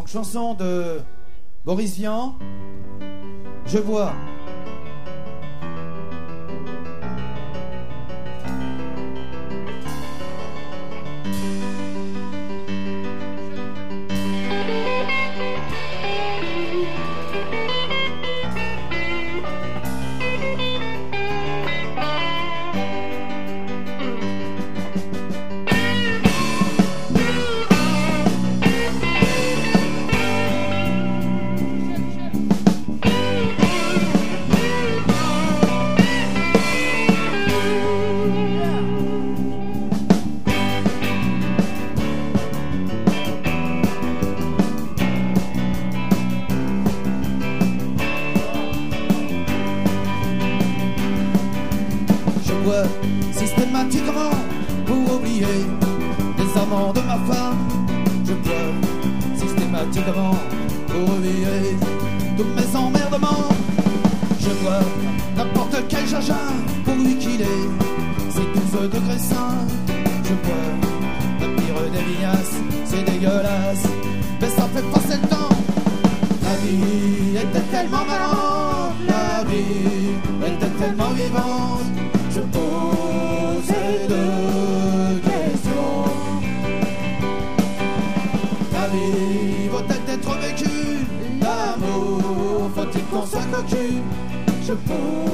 Donc chanson de Boris Vian, Je vois. Systématiquement pour oublier les amants de ma femme. Je pleure systématiquement pour oublier tous mes emmerdements. Je vois n'importe quel jaja pour lui qu'il est ses 12 degrés sains. Je pleure le pire des vignasses, c'est dégueulasse, mais ça fait passer le temps. La vie était tellement marrante, la vie était tellement vivante. Je posais deux questions. La vie vaut-elle être vécue? L'amour, faut-il qu'on soit cocu? Je pose